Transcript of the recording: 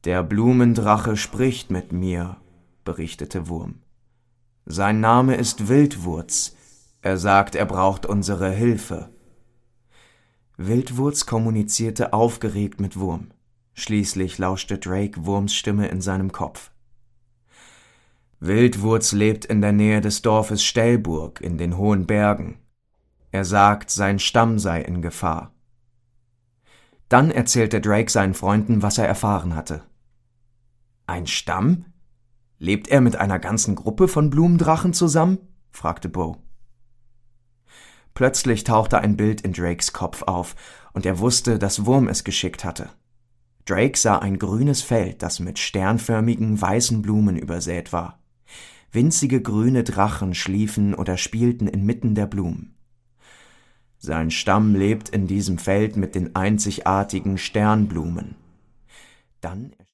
»Der Blumendrache spricht mit mir«, berichtete Wurm. »Sein Name ist Wildwurz. Er sagt, er braucht unsere Hilfe.« Wildwurz kommunizierte aufgeregt mit Wurm. Schließlich lauschte Drake Wurms Stimme in seinem Kopf. »Wildwurz lebt in der Nähe des Dorfes Stellburg in den hohen Bergen. Er sagt, sein Stamm sei in Gefahr.« Dann erzählte Drake seinen Freunden, was er erfahren hatte. »Ein Stamm? Lebt er mit einer ganzen Gruppe von Blumendrachen zusammen?« fragte Bo. Plötzlich tauchte ein Bild in Drakes Kopf auf, und er wusste, dass Wurm es geschickt hatte. Drake sah ein grünes Feld, das mit sternförmigen, weißen Blumen übersät war. Winzige grüne Drachen schliefen oder spielten inmitten der Blumen. Sein Stamm lebt in diesem Feld mit den einzigartigen Sternblumen. Dann